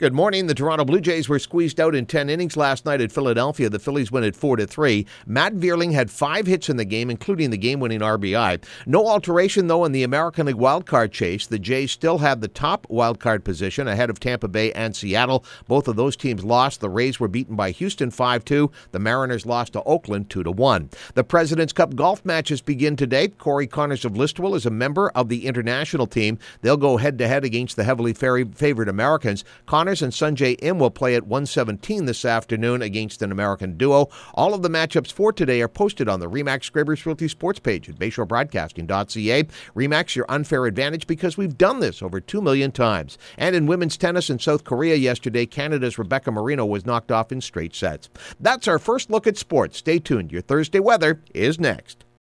Good morning. The Toronto Blue Jays were squeezed out in 10 innings last night at Philadelphia. The Phillies win at 4-3. Matt Vierling had 5 hits in the game, including the game-winning RBI. No alteration, though, in the American League wildcard chase. The Jays still have the top wildcard position ahead of Tampa Bay and Seattle. Both of those teams lost. The Rays were beaten by Houston 5-2. The Mariners lost to Oakland 2-1. The President's Cup golf matches begin today. Corey Connors of Listowel is a member of the international team. They'll go head-to-head against the heavily favored Americans. Connors and Sunjay Im will play at 1:17 this afternoon against an American duo. All of the matchups for today are posted on the RE/MAX Scrapers Realty Sports page at BayShoreBroadcasting.ca. RE/MAX, your unfair advantage, because we've done this over 2 million times. And in women's tennis in South Korea yesterday, Canada's Rebecca Marino was knocked off in straight sets. That's our first look at sports. Stay tuned. Your Thursday weather is next.